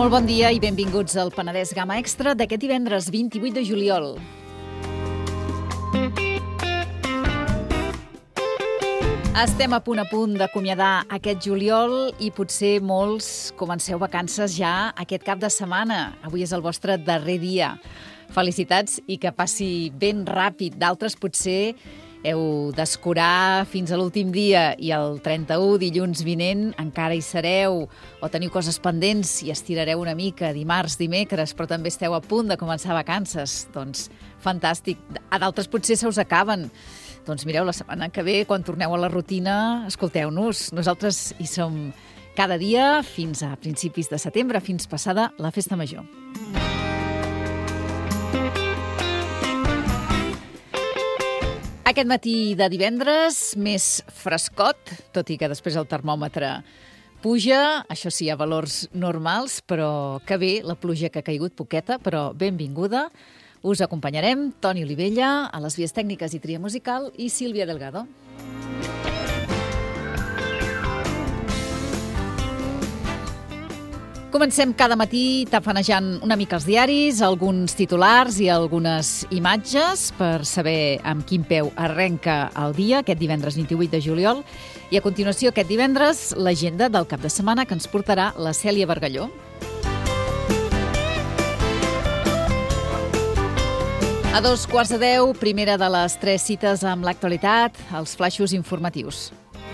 Molt bon dia i benvinguts al Penedès Gamma Extra d'aquest divendres 28 de juliol. Estem a punt d'acomiadar aquest juliol i potser molts comenceu vacances ja aquest cap de setmana. Avui és el vostre darrer dia. Felicitats i que passi ben ràpid. D'altres potser heu d'escurar fins a l'últim dia i el 31, dilluns vinent, encara hi sereu o teniu coses pendents i estirareu una mica dimarts, dimecres, però també esteu a punt de començar vacances. Doncs fantàstic. A d'altres potser se us acaben. Doncs mireu, la setmana que ve, quan torneu a la rutina, escolteu-nos. Nosaltres hi som cada dia fins a principis de setembre, fins passada la Festa Major. Aquest matí de divendres, més frescot, tot i que després el termòmetre puja, això sí, a valors normals, però que bé, la pluja que ha caigut poqueta, però benvinguda. Us acompanyarem Toni Olivella, a les vies tècniques i tria musical, i Sílvia Delgado. Comencem cada matí tafanejant una mica els diaris, alguns titulars i algunes imatges per saber amb quin peu arrenca el dia, aquest divendres 28 de juliol. I a continuació, aquest divendres, l'agenda del cap de setmana que ens portarà la Cèlia Bargalló. A 2:15, primera de les 3 cites amb l'actualitat, els flaixos informatius.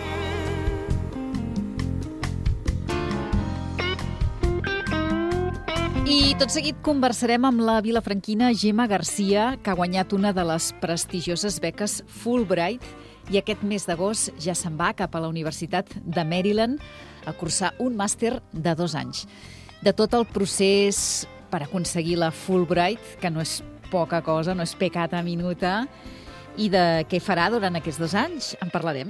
I tot seguit conversarem amb la vilafranquina Gemma Garcia, que ha guanyat una de les prestigioses beques Fulbright i aquest mes d'agost ja se'n va cap a la Universitat de Maryland a cursar un màster de 2 anys. De tot el procés per aconseguir la Fulbright, que no és poca cosa, no és peccata minuta, i de què farà durant aquests 2 anys, en parlarem.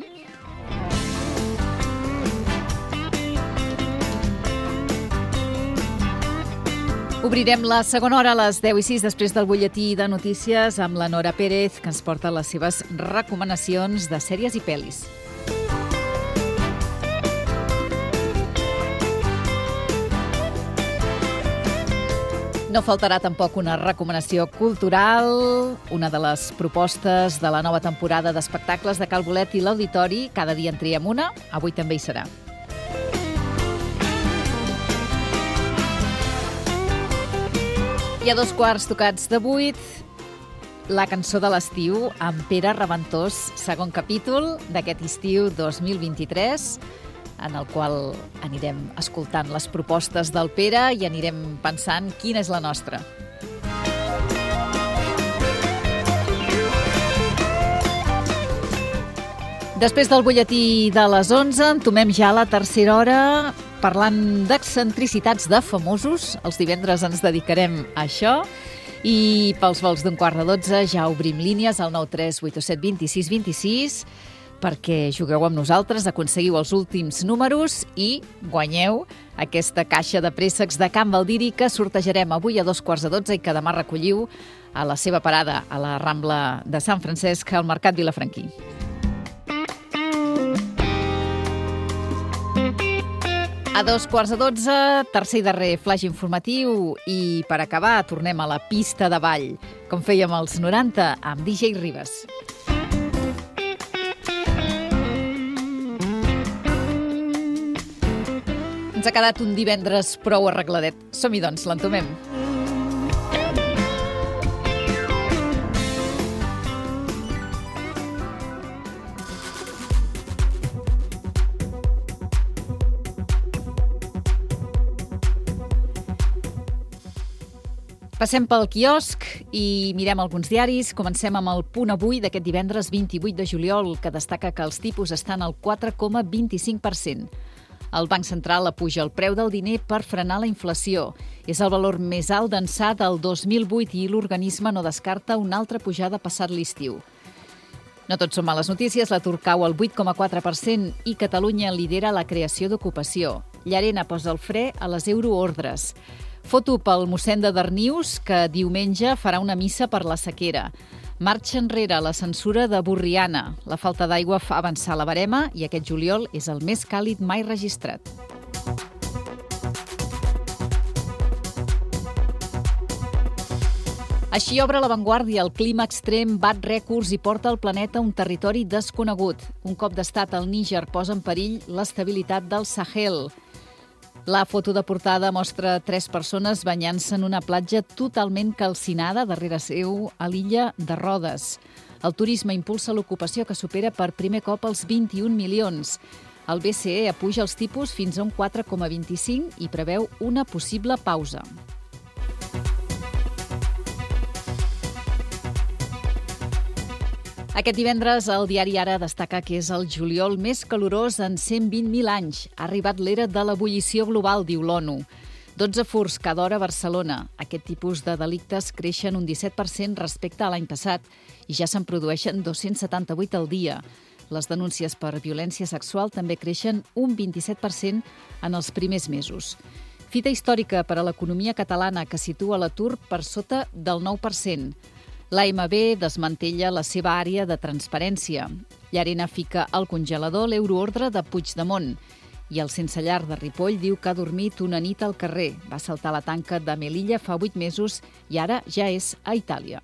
Obrirem la segona hora a les 10:06 després del butlletí de notícies amb la Nora Pérez, que ens porta les seves recomanacions de sèries i pel·lis. No faltarà tampoc una recomanació cultural, una de les propostes de la nova temporada d'espectacles de Cal Bolet i l'Auditori. Cada dia en triem una, avui també hi serà. I a 2:15, la cançó de l'estiu amb Pere Reventós, segon capítol d'aquest estiu 2023, en el qual anirem escoltant les propostes del Pere i anirem pensant quina és la nostra. Després del butlletí de les 11, entomem ja la tercera hora parlant d'excentricitats de famosos. Els divendres ens dedicarem a això. I pels vols d'11:45 ja obrim línies al 93887 26 26 perquè jugueu amb nosaltres, aconseguiu els últims números i guanyeu aquesta caixa de préssecs de Can Baldiri que sortejarem avui a 2:15 i que demà recolliu a la seva parada a la Rambla de Sant Francesc al Mercat Vilafranquí. A 2:15, tercer i darrer flaix informatiu i per acabar tornem a la pista de ball, com fèiem als 90 amb DJ Ribas. Ens ha quedat un divendres prou arregladet. Som-hi, doncs, l'entomem. Passem pel quiosc i mirem alguns diaris. Comencem amb el Punt Avui d'aquest divendres 28 de juliol, que destaca que els tipus estan al 4,25%. El Banc Central apuja el preu del diner per frenar la inflació. És el valor més alt d'ençà del 2008 i l'organisme no descarta una altra pujada passat l'estiu. No tot són males notícies, l'atur cau al 8,4% i Catalunya lidera la creació d'ocupació. Llarena posa el fre a les euroordres. Foto pel mossèn de Darnius, que diumenge farà una missa per la sequera. Marxa enrere la censura de Borriana. La falta d'aigua fa avançar la barema i aquest juliol és el més càlid mai registrat. Així obre La Vanguardia. El clima extrem bat rècords i porta el planeta a un territori desconegut. Un cop d'estat al Níger posa en perill l'estabilitat del Sahel. La foto de portada mostra 3 persones banyant-se en una platja totalment calcinada darrere seu a l'illa de Rodes. El turisme impulsa l'ocupació, que supera per primer cop els 21 milions. El BCE apuja els tipus fins a un 4,25 i preveu una possible pausa. Aquest divendres, el diari Ara destaca que és el juliol més calorós en 120.000 anys. Ha arribat l'era de l'ebullició global, diu l'ONU. 12 furts cada hora a Barcelona. Aquest tipus de delictes creixen un 17% respecte a l'any passat i ja se'n produeixen 278 al dia. Les denúncies per violència sexual també creixen un 27% en els primers mesos. Fita històrica per a l'economia catalana, que situa l'atur per sota del 9%. L'AMB desmantella la seva àrea de transparència. Llarena fica al congelador l'euroordre de Puigdemont. I el sense llar de Ripoll diu que ha dormit una nit al carrer. Va saltar la tanca de Melilla fa 8 mesos i ara ja és a Itàlia.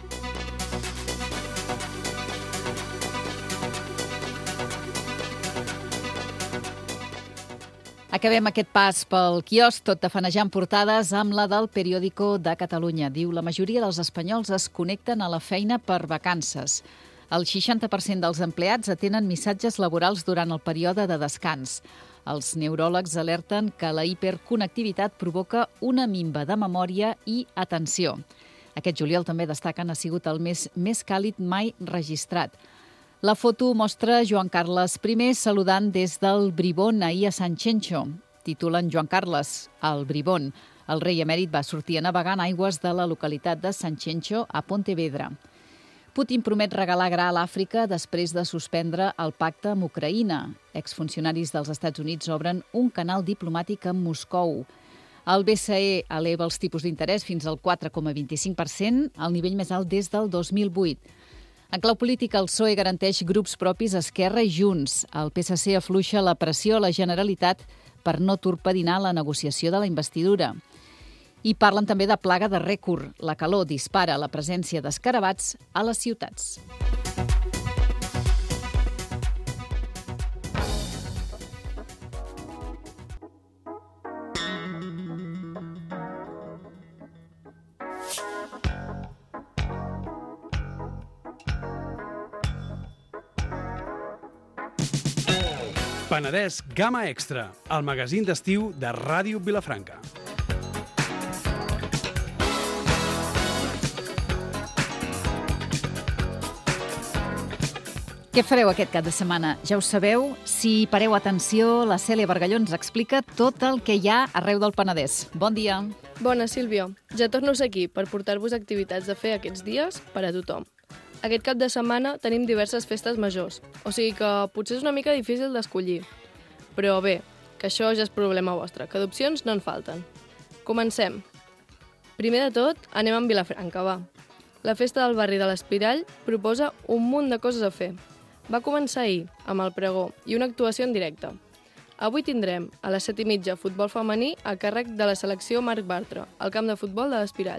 Acabem aquest pas pel quiosc, tot tafanejant portades amb la del Periódico de Catalunya. Diu, la majoria dels espanyols es connecten a la feina per vacances. El 60% dels empleats atenen missatges laborals durant el període de descans. Els neuròlegs alerten que la hiperconnectivitat provoca una minva de memòria i atenció. Aquest juliol, també destaquen, ha sigut el mes més càlid mai registrat. La foto mostra Joan Carles I saludant des del Bribón ahir a Sanxenxo. Titulen Joan Carles al Bribón. El rei emèrit va sortir a navegar en aigües de la localitat de Sanxenxo a Pontevedra. Putin promet regalar gra a l'Àfrica després de suspendre el pacte amb Ucraïna. Exfuncionaris dels Estats Units obren un canal diplomàtic amb Moscou. El BCE eleva els tipus d'interès fins al 4,25%, el nivell més alt des del 2008. En clau política, el PSOE garanteix grups propis a Esquerra i Junts. El PSC afluixa la pressió a la Generalitat per no torpedinar la negociació de la investidura. I parlen també de plaga de rècord. La calor dispara la presència d'escarabats a les ciutats. Penedès Gamma Extra, el magazín d'estiu de Ràdio Vilafranca. Què fareu aquest cap de setmana? Ja ho sabeu? Si pareu atenció, la Cèlia Bargalló ens explica tot el que hi ha arreu del Penedès. Bon dia. Bona, Sílvia. Ja torno a ser aquí per portar-vos activitats de fer aquests dies per a tothom. Aquest cap de setmana tenim diverses festes majors, o sigui que potser és una mica difícil d'escollir. Però bé, que això ja és problema vostre, que d'opcions no en falten. Comencem. Primer de tot, anem amb Vilafranca, va. La festa del barri de l'Espirall proposa un munt de coses a fer. Va començar ahir, amb el pregó i una actuació en directe. Avui tindrem, a les 7:30, futbol femení a càrrec de la selecció Marc Bartra, al camp de futbol de l'Espirall.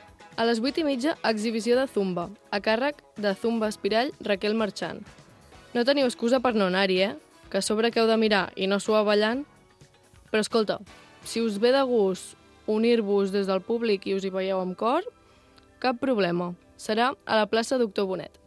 A les 8:30, exhibició de Zumba, a càrrec de Zumba Espirall Raquel Marchant. No teniu excusa per no anar-hi, que a sobre que heu de mirar i no suar ballant. Però escolta, si us ve de gust unir-vos des del públic i us hi veieu amb cor, cap problema. Serà a la plaça Doctor Bonet.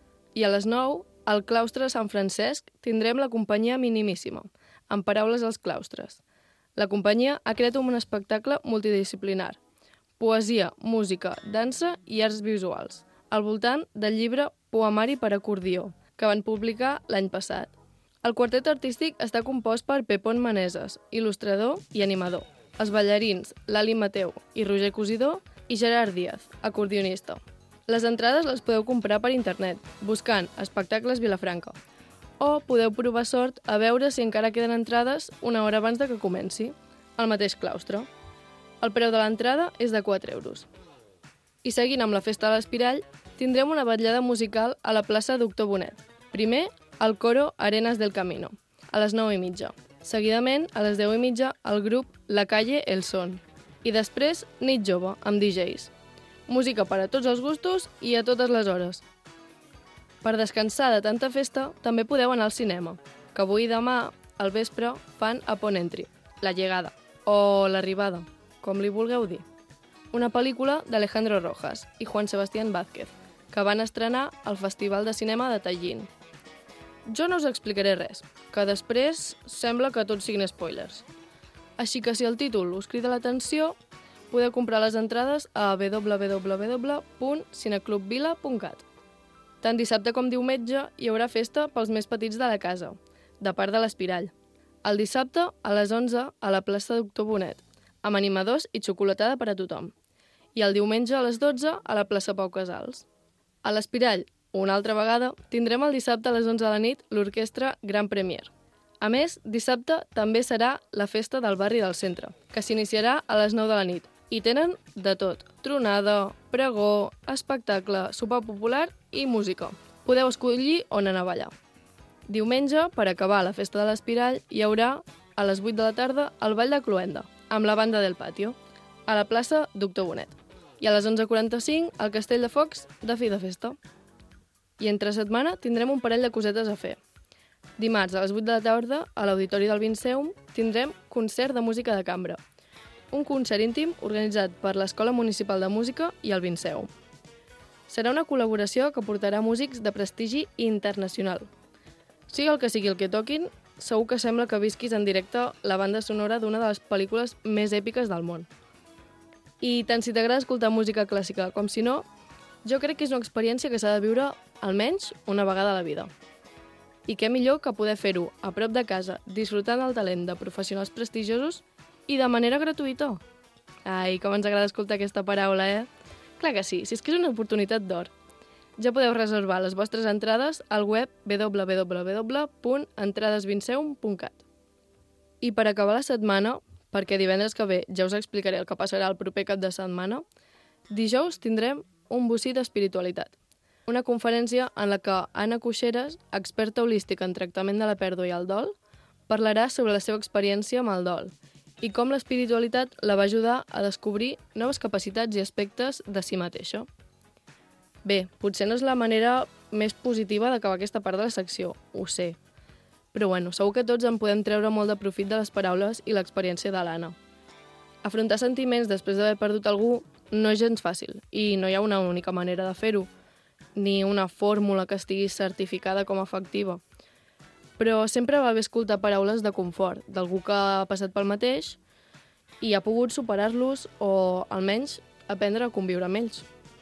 I a les 9, al claustre de Sant Francesc, tindrem la companyia Minimíssima, amb paraules als claustres. La companyia ha creat un espectacle multidisciplinar. Poesia, música, dansa i arts visuals, al voltant del llibre Poemari per acordió, que van publicar l'any passat. El quartet artístic està compost per Pepón Maneses, il·lustrador i animador, els ballarins Lali Mateu i Roger Cosidor i Gerard Díaz, acordionista. Les entrades les podeu comprar per internet, buscant Espectacles Vilafranca, o podeu provar sort a veure si encara queden entrades una hora abans de que comenci, al mateix claustre. El preu de l'entrada és de 4 euros. I seguint amb la festa de l'Espirall, tindrem una vetllada musical a la plaça Doctor Bonet. Primer, el coro Arenas del Camino, a les 9:30. Seguidament, a les 10:30, el grup La Calle El Son. I després, nit jove, amb DJs. Música per a tots els gustos i a totes les hores. Per descansar de tanta festa, també podeu anar al cinema, que avui i demà, al vespre, fan Upon Entry, La Llegada, o L'Arribada, com li vulgueu dir. Una pel·lícula d'Alejandro Rojas i Juan Sebastián Vázquez, que van estrenar al Festival de Cinema de Tallinn. Jo no us explicaré res, que després sembla que tots siguin spoilers. Així que si el títol us crida l'atenció, podeu comprar les entrades a www.cineclubvila.cat. Tant dissabte com diumenge hi haurà festa pels més petits de la casa, de part de l'Espirall. El dissabte, a les 11, a la plaça Doctor Bonet, amb animadors i xocolatada per a tothom. I el diumenge, a les 12, a la plaça Pau Casals. A l'Espirall, una altra vegada, tindrem el dissabte a les 11 de la nit l'orquestra Gran Premier. A més, dissabte també serà la festa del barri del centre, que s'iniciarà a les 9 de la nit. I tenen de tot: tronada, pregó, espectacle, sopar popular i música. Podeu escollir on anar a ballar. Diumenge, per acabar la festa de l'Espirall, hi haurà, a les 8 de la tarda, el ball de Cluenda, amb la banda del Patio, a la plaça Doctor Bonet. I a les 11:45, al Castell de Focs, de fi de festa. I entre setmana tindrem un parell de cosetes a fer. Dimarts, a les 8 de la tarda, a l'Auditori del Vinceum, tindrem concert de música de cambra. Un concert íntim organitzat per l'Escola Municipal de Música i el Vinceum. Serà una col·laboració que portarà músics de prestigi internacional. Sigui el que toquin, segur que sembla que visquis en directe la banda sonora d'una de les pel·lícules més èpiques del món. I tant si t'agrada escoltar música clàssica com si no, jo crec que és una experiència que s'ha de viure almenys una vegada a la vida. I què millor que poder fer-ho a prop de casa, disfrutant del talent de professionals prestigiosos i de manera gratuïta. Ai, com ens agrada escoltar aquesta paraula, Clar que sí, si és que és una oportunitat d'or. Ja podeu reservar les vostres entrades al web www.entradesvinceum.cat. I per acabar la setmana, perquè divendres que ve ja us explicaré el que passarà el proper cap de setmana, dijous tindrem un bocí d'espiritualitat. Una conferència en la que Anna Cuixeres, experta holística en tractament de la pèrdua i el dol, parlarà sobre la seva experiència amb el dol i com l'espiritualitat la va ajudar a descobrir noves capacitats i aspectes de si mateixa. Bé, potser no és la manera més positiva d'acabar aquesta part de la secció, ho sé. Però bueno, segur que tots en podem treure molt de profit de les paraules i l'experiència de l'Anna. Afrontar sentiments després d'haver perdut algú no és gens fàcil i no hi ha una única manera de fer-ho, ni una fórmula que estigui certificada com a efectiva. Però sempre va bé escoltar paraules de confort d'algú que ha passat pel mateix i ha pogut superar-los o, almenys, aprendre a conviure amb ells.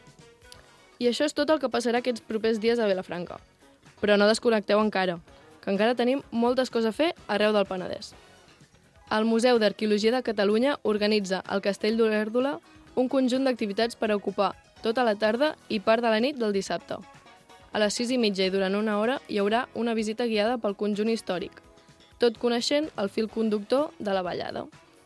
I això és tot el que passarà aquests propers dies a Vilafranca. Però no desconnecteu encara, que encara tenim moltes coses a fer arreu del Penedès. El Museu d'Arqueologia de Catalunya organitza al Castell d'Olèrdola un conjunt d'activitats per ocupar tota la tarda i part de la nit del dissabte. A les 6:30 i durant una hora hi haurà una visita guiada pel conjunt històric, tot coneixent el fil conductor de la ballada.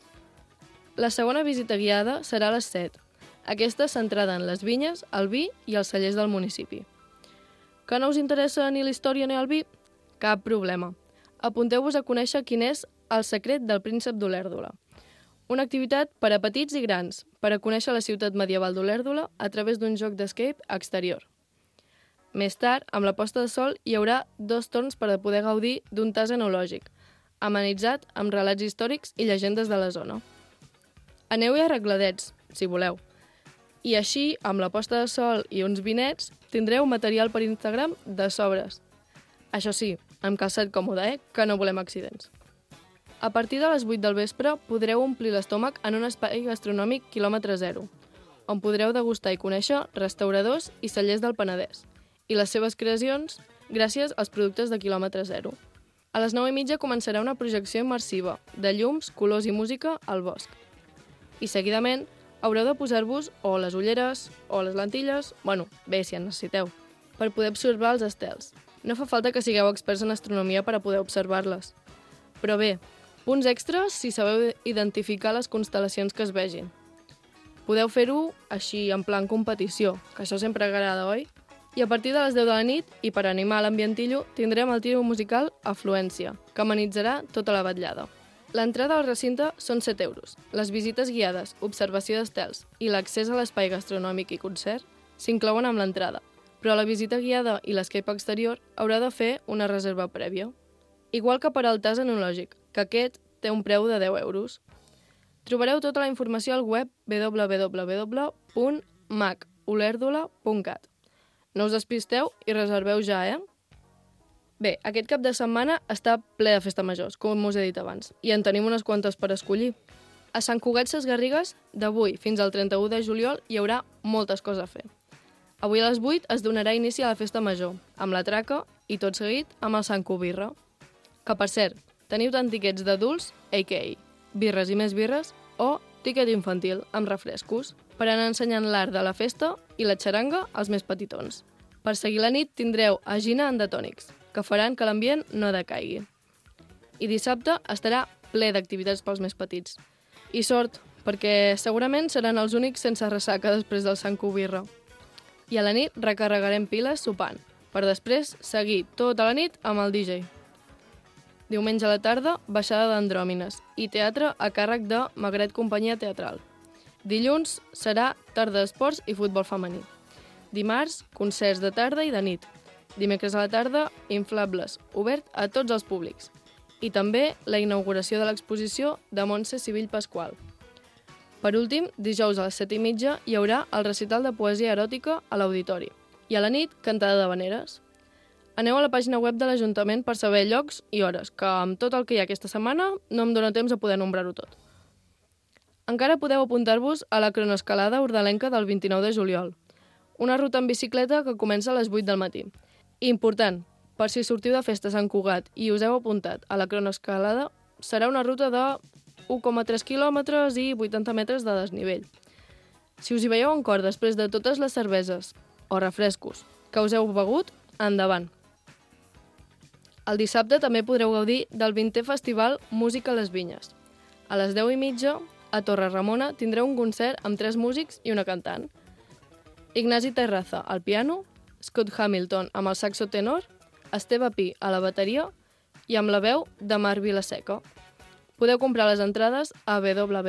La segona visita guiada serà a les 7, aquesta centrada en les vinyes, el vi i els cellers del municipi. Que no us interessa ni la història ni el vi? Cap problema. Apunteu-vos a conèixer quin és el secret del príncep d'Olèrdola. Una activitat per a petits i grans, per a conèixer la ciutat medieval d'Olèrdola a través d'un joc d'escape exterior. Més tard, amb la posta de sol, hi haurà 2 torns per a poder gaudir d'un tas enològic, amenitzat amb relats històrics i llegendes de la zona. Aneu-hi arregladets, si voleu. I així, amb la posta de sol i uns vinets, tindreu material per Instagram de sobres. Això sí, amb calçat còmode, que no volem accidents. A partir de les 8 del vespre podreu omplir l'estómac en un espai gastronòmic quilòmetre zero, on podreu degustar i conèixer restauradors i cellers del Penedès i les seves creacions gràcies als productes de quilòmetre zero. A les 9:30 començarà una projecció immersiva de llums, colors i música al bosc. I seguidament haureu de posar-vos o les ulleres o les lentilles, bé, si en necessiteu, per poder observar els estels. No fa falta que sigueu experts en astronomia per a poder observar-les. Però bé, punts extras si sabeu identificar les constel·lacions que es vegin. Podeu fer-ho així, en plan competició, que això sempre agrada, oi? I a partir de les 10 de la nit, i per animar l'ambientillo, tindrem el trio musical Afluència, que amenitzarà tota la vetllada. L'entrada al recinte són 7 euros. Les visites guiades, observació d'estels i l'accés a l'espai gastronòmic i concert s'inclouen amb l'entrada, però la visita guiada i l'escape exterior haurà de fer una reserva prèvia. Igual que per al tas enològic, que aquest té un preu de 10 euros. Trobareu tota la informació al web www.macoloerdola.cat. No us despisteu i reserveu ja, Bé, aquest cap de setmana està ple de festa majors, com us he dit abans, i en tenim unes quantes per escollir. A Sant Cugat Sesgarrigues, d'avui fins al 31 de juliol, hi haurà moltes coses a fer. Avui a les 8 es donarà inici a la festa major, amb la traca i tot seguit amb el Sant Cubirra. Que, per cert, teniu tant tiquets d'adults, a.k.a. birres i més birres, o tiquet infantil amb refrescos, per anar ensenyant l'art de la festa i la xaranga als més petitons. Per seguir la nit tindreu Agina Endatònics, que faran que l'ambient no decaigui. I dissabte estarà ple d'activitats pels més petits. I sort, perquè segurament seran els únics sense ressaca després del Sant Cubirra. I a la nit recarregarem piles sopant, per després seguir tota la nit amb el DJ. Diumenge a la tarda, baixada d'Andròmines i teatre a càrrec de Magret Companyia Teatral. Dilluns serà tarda d'esports i futbol femení. Dimarts, concerts de tarda i de nit. Dimecres a la tarda, inflables, obert a tots els públics. I també la inauguració de l'exposició de Montse Civill Pasqual. Per últim, dijous a les 7:30 hi haurà el recital de poesia eròtica a l'auditori. I a la nit, cantada d'havaneres. Aneu a la pàgina web de l'Ajuntament per saber llocs i hores, que amb tot el que hi ha aquesta setmana no em dóna temps a poder nombrar-ho tot. Encara podeu apuntar-vos a la cronoescalada urdalenca del 29 de juliol, una ruta en bicicleta que comença a les 8 del matí. Important, per si sortiu de festa a Sant Cugat i us heu apuntat a la cronoescalada, serà una ruta de 1,3 quilòmetres i 80 metres de desnivell. Si us hi veieu en cor després de totes les cerveses o refrescos que us heu begut, endavant. El dissabte també podreu gaudir del 20è Festival Música a les Vinyes. A les 10:30, a Torre-Ramona, tindreu un concert amb 3 músics i una cantant. Ignasi Terraza al piano, Scott Hamilton amb el saxo tenor, Esteve Pi a la bateria i amb la veu de Marc Vilaseca. Podeu comprar les entrades a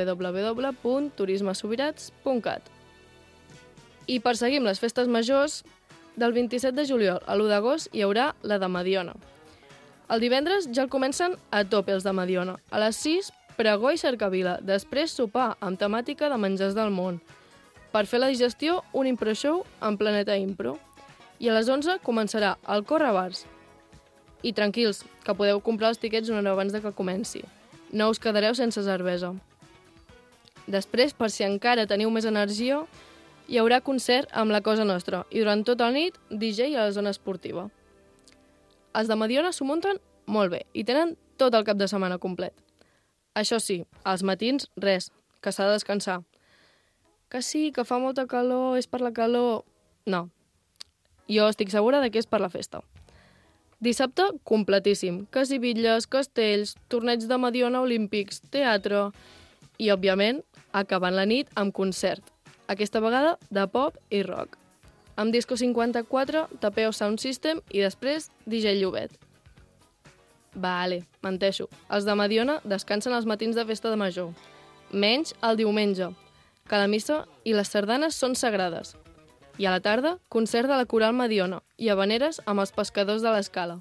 www.turismesubirats.cat. I per seguir amb les festes majors, del 27 de juliol a l'1 d'agost hi haurà la de Mediona. El divendres ja el comencen a tope els de Mediona. A les 6, pregó i cercavila, després sopar amb temàtica de menjars del món. Per fer la digestió, un impro show en Planeta Impro. I a les 11 començarà el Correbars. I tranquils, que podeu comprar els tiquets una hora abans de que comenci. No us quedareu sense cervesa. Després, per si encara teniu més energia, hi haurà concert amb La Cosa Nostra i durant tota la nit, DJ a la zona esportiva. Els de Mediona s'ho munten molt bé i tenen tot el cap de setmana complet. Això sí, als matins, res, que s'ha de descansar. Que sí, que fa molta calor, és per la calor... No. Jo estic segura de que és per la festa. Dissabte, completíssim. Que si bitlles, castells, torneig de Mediona olímpics, teatre... I, òbviament, acabant la nit amb concert. Aquesta vegada de pop i rock. Amb Disco 54, Tapeo Sound System i després DJ Llobet. Vale, menteixo. Els de Mediona descansen els matins de festa de major. Menys el diumenge, que la missa i les sardanes són sagrades. I a la tarda, concert de la Coral Mediona i havaneres amb els pescadors de l'Escala.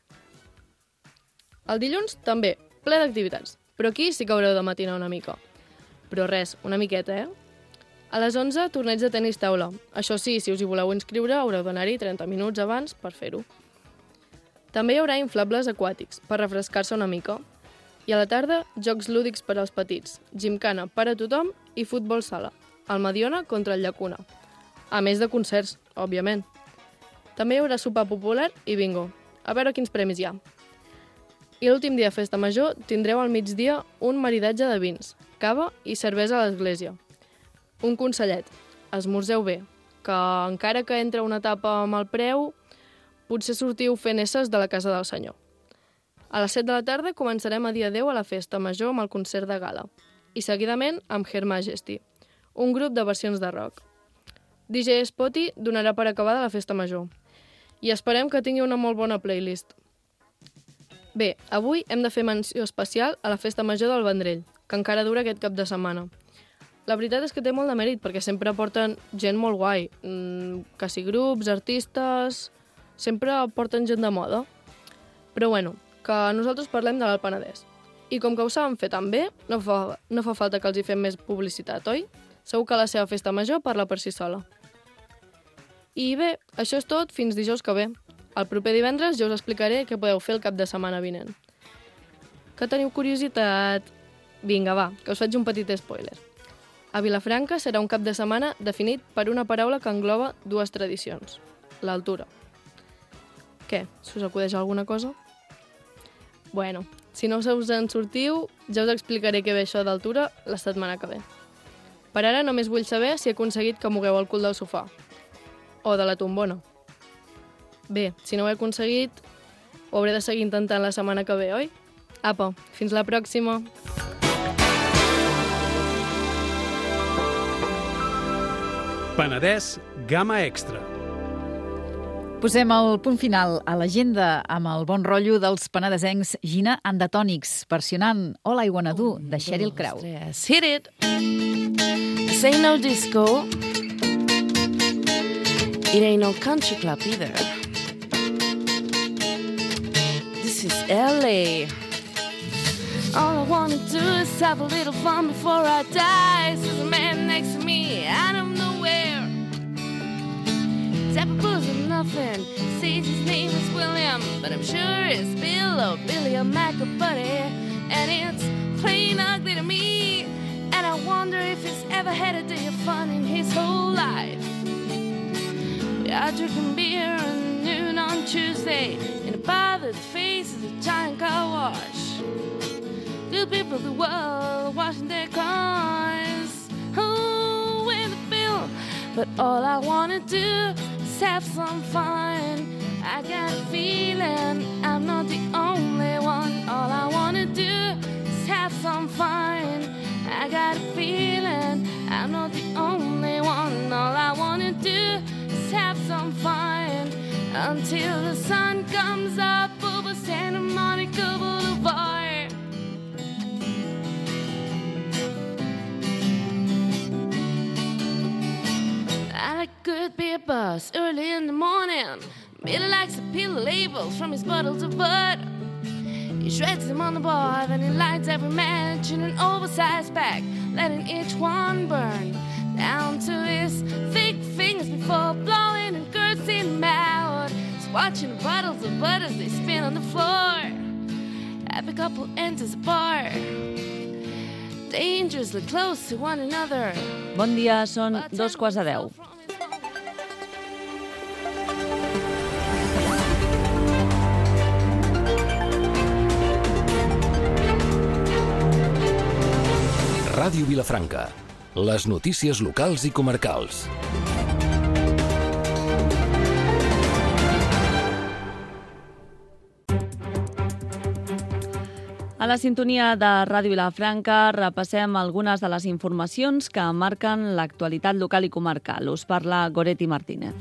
El dilluns també, ple d'activitats, però aquí sí que haureu de matinar una mica. Però res, una miqueta, A les 11, torneig de tenis taula. Això sí, si us hi voleu inscriure, haureu d'anar-hi 30 minuts abans per fer-ho. També hi haurà inflables aquàtics, per refrescar-se una mica. I a la tarda, jocs lúdics per als petits, gimcana per a tothom i futbol sala. El Mediona contra el Llacuna. A més de concerts, òbviament. També hi haurà sopar popular i bingo. A veure quins premis hi ha. I l'últim dia de festa major tindreu al migdia un maridatge de vins, cava i cervesa a l'església. Un consellet, esmorzeu bé, que encara que entra una etapa amb el preu, potser sortiu fent esses de la casa del senyor. A les 7 de la tarda començarem a dia 10 a la festa major amb el concert de gala. I seguidament amb Her Majesty, un grup de versions de rock. DJ Spotty donarà per acabada la festa major. I esperem que tingui una molt bona playlist. Bé, avui hem de fer menció especial a la Festa Major del Vendrell, que encara dura aquest cap de setmana. La veritat és que té molt de mèrit, perquè sempre porten gent molt guai. Que si grups, artistes... Sempre porten gent de moda. Però bueno, que nosaltres parlem de l'Alt Penedès. I com que ho saben fer tan bé, no fa falta que els hi fem més publicitat, oi? Segur que la seva festa major parla per si sola. I bé, això és tot fins dijous que ve. El proper divendres ja us explicaré què podeu fer el cap de setmana vinent. Que teniu curiositat? Vinga, va, que us faig un petit spoiler. A Vilafranca serà un cap de setmana definit per una paraula que engloba dues tradicions. L'altura. Què? Se us acudeix alguna cosa? Bueno, si no us en sortiu, ja us explicaré què ve això d'altura la setmana que ve. Per ara només vull saber si he aconseguit que mogueu el cul del sofà. O de la tombona. Bé, si no ho he aconseguit, ho hauré de seguir intentant la setmana que ve, oi? Apa, fins la pròxima! Penedès Gamma Extra. Posem el punt final a l'agenda amb el bon rotllo dels penedesencs Gina and the Tonics, versionant All I Wanna Do, de Sheryl Crow. Hit it! This ain't no disco. It ain't no country club either. This is LA. All I wanna do is have a little fun before I die. Says a man next to me out of nowhere. Tap a booze of nothing. Says his name is William, but I'm sure it's Bill or Billy or Mac or Buddy. And it's plain ugly to me. And I wonder if he's ever had a day of fun in his whole life. We are drinking beer at noon on Tuesday in a bar that faces a giant car wash. Good people of the world washing their cars. Oh, with the bill. But all I wanna do is have some fun. I got a feeling I'm not the only one. All I wanna do is have some fun. I got a feeling I'm not the only one. All I wanna do is have some fun until the sun comes up over Santa Monica Boulevard. I could be a bus early in the morning. Billy likes to peel the labels from his bottles of bud. He shreds them on the bar, then he lights every match in an oversized pack, letting each one burn down to his thick fingers before blowing and cursing them out. He's watching the bottles of bud as they spin on the floor. Happy couple enters the bar, dangerously close to one another. Bon dia, són 2:15. Ràdio Vilafranca. Les notícies locals i comarcals. A la sintonia de Ràdio Vilafranca repassem algunes de les informacions que marquen l'actualitat local i comarcal. Us parla Goretti Martínez.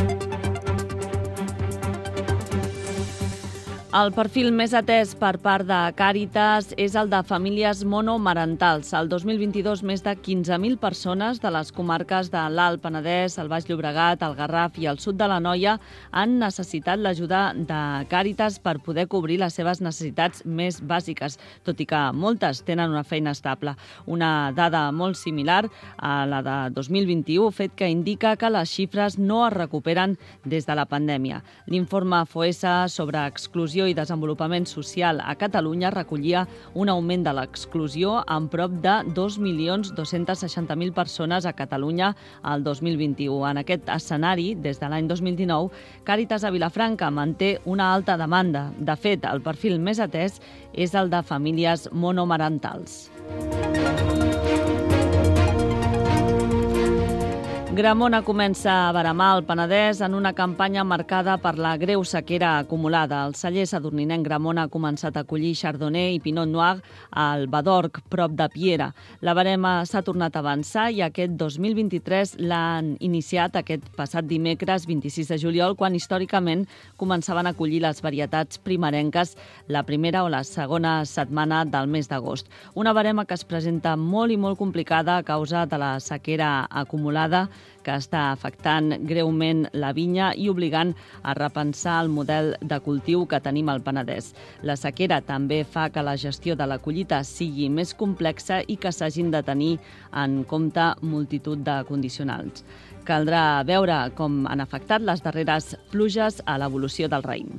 El perfil més atès per part de Càritas és el de famílies monomarentals. El 2022, més de 15.000 persones de les comarques de l'Alt Penedès, el Baix Llobregat, el Garraf i el sud de l'Anoia han necessitat l'ajuda de Càritas per poder cobrir les seves necessitats més bàsiques, tot i que moltes tenen una feina estable. Una dada molt similar a la de 2021, fet que indica que les xifres no es recuperen des de la pandèmia. L'informe FOESA sobre exclusió i desenvolupament social a Catalunya recollia un augment de l'exclusió amb prop de 2.260.000 persones a Catalunya al 2021. En aquest escenari, des de l'any 2019, Càritas a Vilafranca manté una alta demanda. De fet, el perfil més atès és el de famílies monomarentals. Gramona comença a veramar el Penedès en una campanya marcada per la greu sequera acumulada. El celler sadurninenc Gramona ha començat a collir Chardonnay i Pinot Noir al Badorc, prop de Piera. La verema s'ha tornat a avançar i aquest 2023 l'han iniciat aquest passat dimecres 26 de juliol, quan històricament començaven a collir les varietats primerenques la primera o la segona setmana del mes d'agost. Una verema que es presenta molt i molt complicada a causa de la sequera acumulada que està afectant greument la vinya i obligant a repensar el model de cultiu que tenim al Penedès. La sequera també fa que la gestió de la collita sigui més complexa i que s'hagin de tenir en compte multitud de condicionants. Caldrà veure com han afectat les darreres pluges a l'evolució del raïm.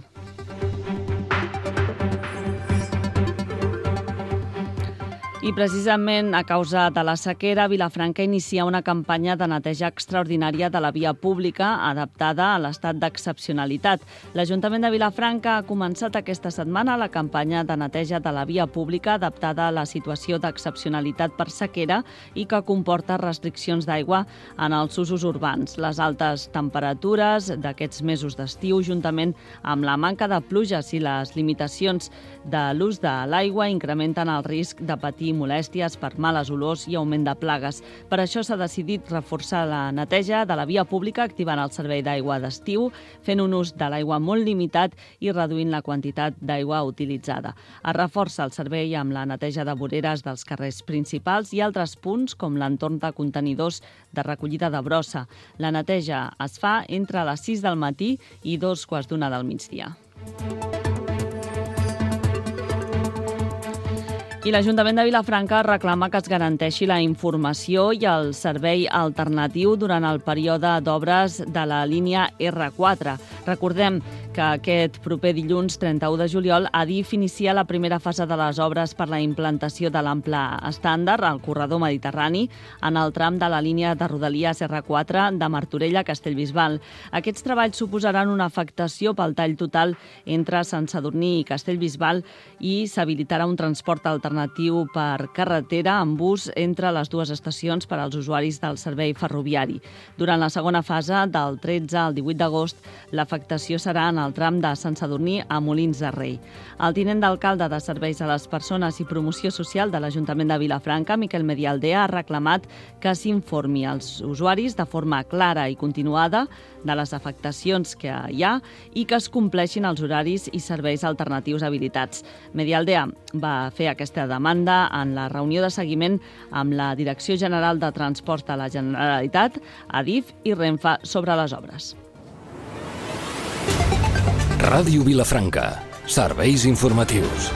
I precisament a causa de la sequera, Vilafranca inicia una campanya de neteja extraordinària de la via pública adaptada a l'estat d'excepcionalitat. L'Ajuntament de Vilafranca ha començat aquesta setmana la campanya de neteja de la via pública adaptada a la situació d'excepcionalitat per sequera i que comporta restriccions d'aigua en els usos urbans. Les altes temperatures d'aquests mesos d'estiu, juntament amb la manca de pluges i les limitacions de l'ús de l'aigua, incrementen el risc de patir molèsties per males olors i augment de plagues. Per això s'ha decidit reforçar la neteja de la via pública activant el servei d'aigua d'estiu, fent un ús de l'aigua molt limitat i reduint la quantitat d'aigua utilitzada. Es reforça el servei amb la neteja de voreres dels carrers principals i altres punts com l'entorn de contenidors de recollida de brossa. La neteja es fa entre les 6 del matí i 2:15 del migdia. I l'Ajuntament de Vilafranca reclama que es garanteixi la informació i el servei alternatiu durant el període d'obres de la línia R4. Recordem que aquest proper dilluns 31 de juliol Adif inicia la primera fase de les obres per la implantació de l'ample estàndard al corredor mediterrani en el tram de la línia de Rodalies R4 de Martorell a Castellbisbal. Aquests treballs suposaran una afectació pel tall total entre Sant Sadurní i Castellbisbal i s'habilitarà un transport alternatiu per carretera en bus entre les dues estacions per als usuaris del servei ferroviari. Durant la segona fase, del 13 al 18 d'agost, l'afectació serà en el tram de Sant Sadurní a Molins de Rei. El tinent d'alcalde de Serveis a les Persones i Promoció Social de l'Ajuntament de Vilafranca, Miquel Medialdea, ha reclamat que s'informi als usuaris de forma clara i continuada de les afectacions que hi ha i que es compleixin els horaris i serveis alternatius habilitats. Medialdea va fer aquesta demanda en la reunió de seguiment amb la Direcció General de Transports de la Generalitat, Adif i Renfe sobre les obres. Ràdio Vilafranca. Serveis informatius.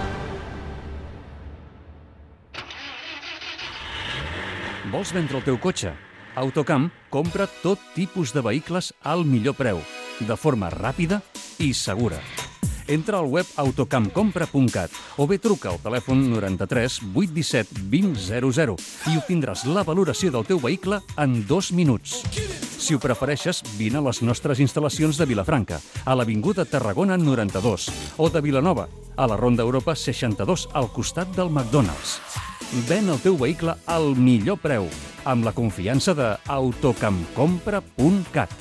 Vols vendre el teu cotxe? Autocamp compra tot tipus de vehicles al millor preu, de forma ràpida i segura. Entra al web autocampcompra.cat o bé truca al telèfon 93 817 2000 i obtindràs la valoració del teu vehicle en 2 minuts. Si ho prefereixes, vine a les nostres instal·lacions de Vilafranca, a l'Avinguda Tarragona 92, o de Vilanova, a la Ronda Europa 62, al costat del McDonald's. Ven el teu vehicle al millor preu, amb la confiança de autocampcompra.cat.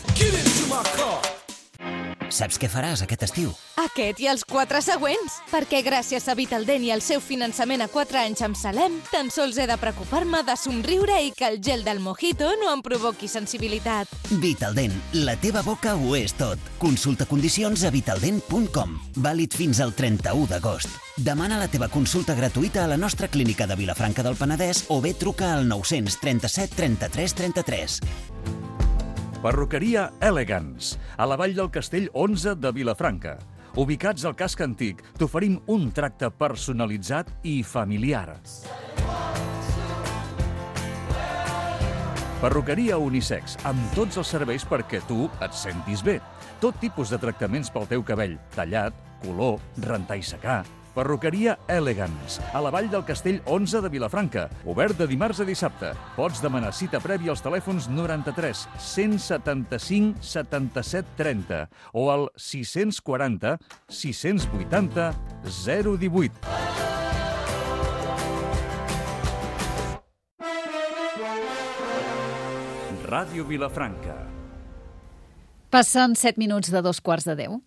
Saps què faràs aquest estiu? Aquest i els 4 següents, perquè gràcies a Vitaldent i el seu finançament a 4 anys amb Salem, tan sols he de preocupar-me de somriure i que el gel del mojito no em provoqui sensibilitat. Vitaldent, la teva boca ho és tot. Consulta condicions a vitaldent.com. Vàlid fins al 31 d'agost. Demana la teva consulta gratuïta a la nostra clínica de Vilafranca del Penedès o bé truca al 937 33 33. Perruqueria Elegance, a la Vall del Castell 11 de Vilafranca. Ubicats al casc antic, t'oferim un tracte personalitzat i familiar. Perruqueria unisex, amb tots els serveis perquè tu et sentis bé. Tot tipus de tractaments pel teu cabell, tallat, color, rentar i secar. Perruqueria Elegance, a la Vall del Castell 11 de Vilafranca. Obert de dimarts a dissabte. Pots demanar cita prèvia als telèfons 93 175 77 30 o al 640 680 018. Ràdio Vilafranca. Passen 7 minuts de 9:15.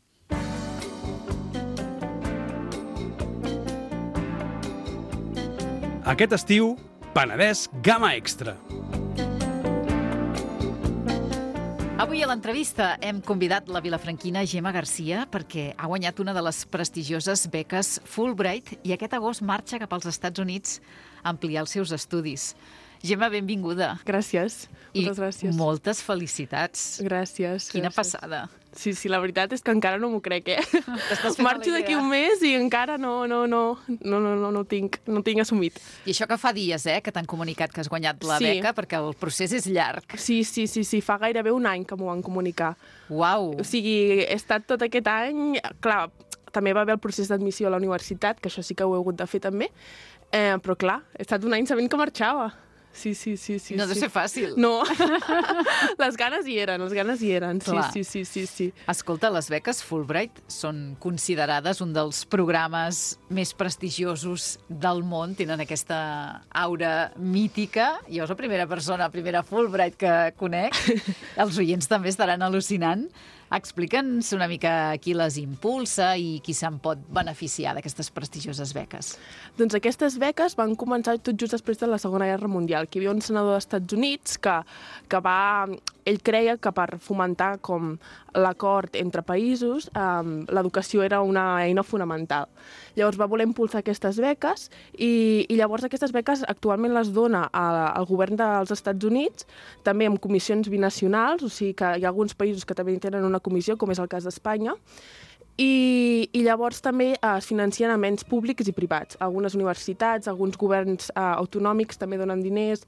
Aquest estiu, Penedès Gamma Extra. Avui a l'entrevista hem convidat la vilafranquina Gemma Garcia perquè ha guanyat una de les prestigioses beques Fulbright i aquest agost marxa cap als Estats Units a ampliar els seus estudis. Gemma, benvinguda. Gràcies, moltes gràcies. I moltes felicitats. Gràcies. Quina passada. Sí, la veritat és que encara no m'ho crec, T'estàs fent Marxo d'aquí un mes i encara no tinc assumit. I això que fa dies, que t'han comunicat que has guanyat la beca, perquè el procés és llarg. Sí, fa gairebé un any que m'ho van comunicar. Uau! O sigui, he estat tot aquest any... Clar, també va haver el procés d'admissió a la universitat, que això sí que ho he hagut de fer també, però clar, he estat un any sabent que marxava. Sí. No ha de ser fàcil. No, les ganes hi eren, sí. Escolta, les beques Fulbright són considerades un dels programes més prestigiosos del món, tenen aquesta aura mítica. Jo és la primera Fulbright que conec. Els oients també estaran al·lucinant. Explica'ns una mica qui les impulsa i qui se'n pot beneficiar d'aquestes prestigioses beques. Doncs aquestes beques van començar tot just després de la Segona Guerra Mundial. Hi havia un senador dels Estats Units que va... Ell creia que per fomentar com l'acord entre països, l'educació era una eina fonamental. Llavors va voler impulsar aquestes beques i llavors aquestes beques actualment les dona al govern dels Estats Units, també amb comissions binacionals, o sigui que hi ha alguns països que també tenen una comissió, com és el cas d'Espanya, i llavors també es financien amb ens públics i privats. Algunes universitats, alguns governs autonòmics també donen diners,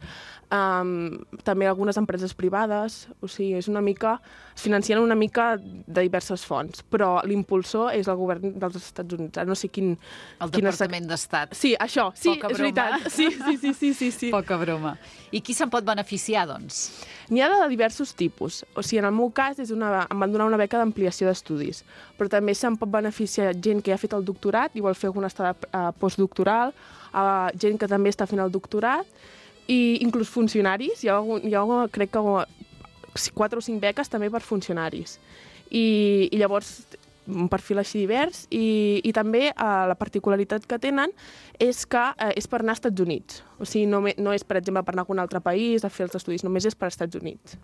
també algunes empreses privades, o sigui, es financien una mica de diverses fonts, però l'impulsor és el govern dels Estats Units. No sé quin... El Departament d'Estat. Sí, això, sí, és veritat. Sí. Poca broma. I qui se'n pot beneficiar, doncs? N'hi ha de diversos tipus. O sigui, en el meu cas em van donar una beca d'ampliació d'estudis, però també se'n pot beneficiar gent que ja ha fet el doctorat i vol fer alguna estada postdoctoral, gent que també està fent el doctorat, i inclús funcionaris. Hi ha crec que 4 o 5 beques també per funcionaris. I llavors un perfil així divers, i també la particularitat que tenen és que és per anar als Estats Units. O sigui, no és, per exemple, per anar a un altre país a fer els estudis, només és per als Estats Units.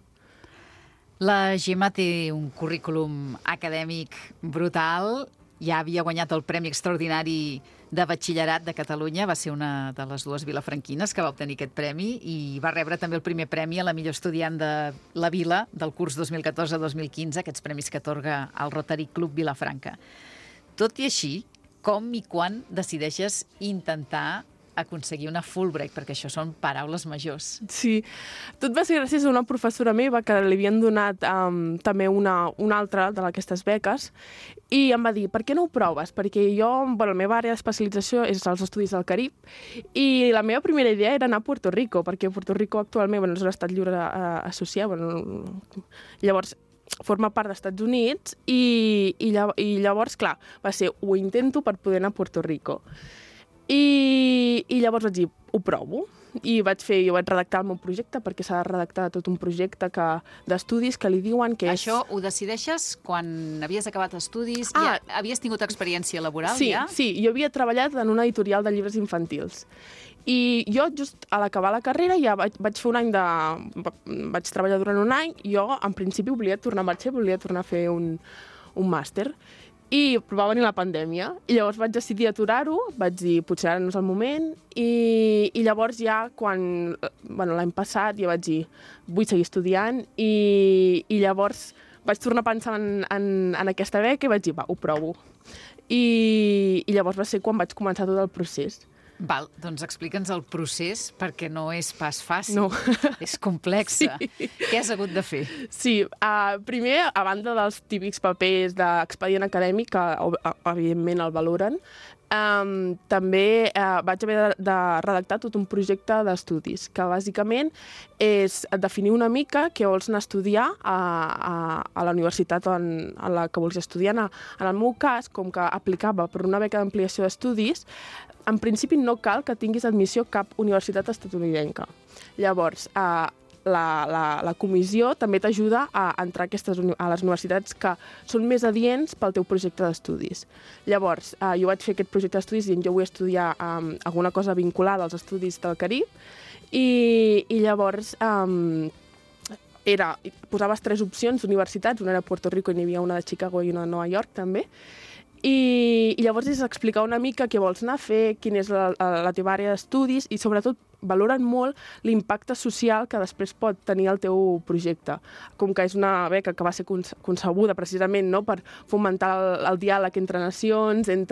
La Gemma té un currículum acadèmic brutal. Ja havia guanyat el Premi Extraordinari de Batxillerat de Catalunya, va ser una de les 2 vilafranquines que va obtenir aquest premi i va rebre també el primer premi a la millor estudiant de la Vila del curs 2014-2015, aquests premis que atorga el Rotary Club Vilafranca. Tot i així, com i quan decideixes intentar aconseguir una Fulbright, perquè això són paraules majors. Sí, tot va ser gràcies a una professora meva que li havien donat també una altra d'aquestes beques i em va dir, per què no ho proves? Perquè la meva àrea d'especialització és els estudis del Carib i la meva primera idea era anar a Puerto Rico, perquè Puerto Rico actualment és un estat lliure associat, llavors forma part dels Estats Units i llavors, clar, va ser ho intento per poder anar a Puerto Rico. I llavors vaig dir, ho provo. I jo vaig redactar el meu projecte, perquè s'ha de redactar tot un projecte d'estudis que li diuen que és... Això ho decideixes quan havies acabat estudis? Ja havies tingut experiència laboral, ja? Sí, jo havia treballat en una editorial de llibres infantils. I jo, just a l'acabar la carrera, ja vaig fer un any vaig treballar durant un any, i jo, en principi, volia tornar a marxar, volia tornar a fer un màster. I va venir la pandèmia, i llavors vaig decidir aturar-ho, vaig dir, potser ara no és el moment, i llavors ja, l'any passat, ja vaig dir, vull seguir estudiant, i llavors vaig tornar a pensar en aquesta beca i vaig dir, ho provo. I llavors va ser quan vaig començar tot el procés. Val, doncs explica'ns el procés, perquè no és pas fàcil. No. És complexa. Sí. Què has hagut de fer? Sí, primer, a banda dels típics papers d'expedient acadèmic, que evidentment el valoren, també vaig haver de redactar tot un projecte d'estudis, que bàsicament és definir una mica què vols anar a estudiar a la universitat en la que vols estudiar. En el meu cas, com que aplicava per una beca d'ampliació d'estudis, en principi no cal que tinguis admissió a cap universitat estatunidenca. Llavors, la comissió també t'ajuda a entrar a les universitats que són més adients pel teu projecte d'estudis. Llavors, jo vaig fer aquest projecte d'estudis dient jo vull estudiar alguna cosa vinculada als estudis del Carib i llavors posaves 3 opcions d'universitats, una era Puerto Rico i n'hi havia una de Chicago i una de Nova York també, i llavors és explicar una mica què vols anar a fer, quina és la teva àrea d'estudis i sobretot valoren molt l'impacte social que després pot tenir el teu projecte. Com que és una beca que va ser concebuda precisament per fomentar el diàleg entre nacions, i